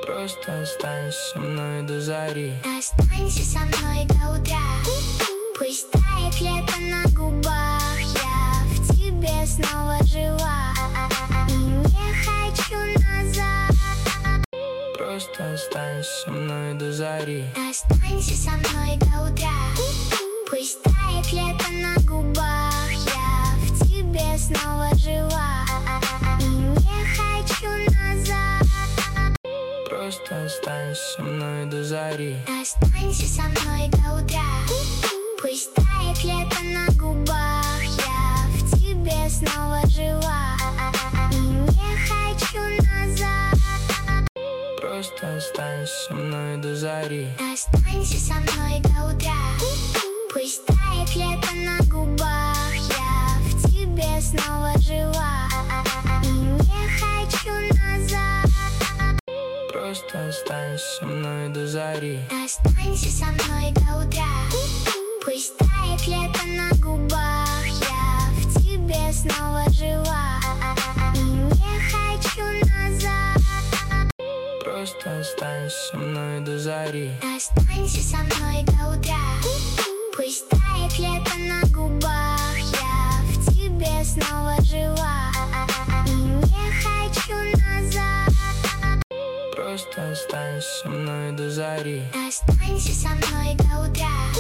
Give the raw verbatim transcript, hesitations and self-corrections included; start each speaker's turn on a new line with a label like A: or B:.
A: Просто останься со мной до зари.
B: Останься со мной до утра. Пусть тает лето на губах. Я в тебе снова жива и не хочу назад.
A: Просто останься со мной до зари.
B: Останься со мной до утра. Пусть тает лето на губах. Я в тебе снова жива и не хочу назад.
A: Просто останься со мной до зари.
B: Останься со мной до утра. Пусть тает лето на губах. Я в тебе снова жива и не хочу назад.
A: Просто останься со мной до зари.
B: Останься со мной до утра. Пусть тает лето на губах. Я в тебе снова жива и не хочу назад.
A: Просто останься со мной до зари.
B: Останься со мной до утра. Пусть тает лето на губах. Я в тебе снова жива и не хочу назад.
A: Просто останься со мной до зари.
B: Останься со мной до утра. Пусть тает лето на губах. Я в тебе снова жива и не хочу назад.
A: Просто останься со мной до зари.
B: Останься со мной до утра.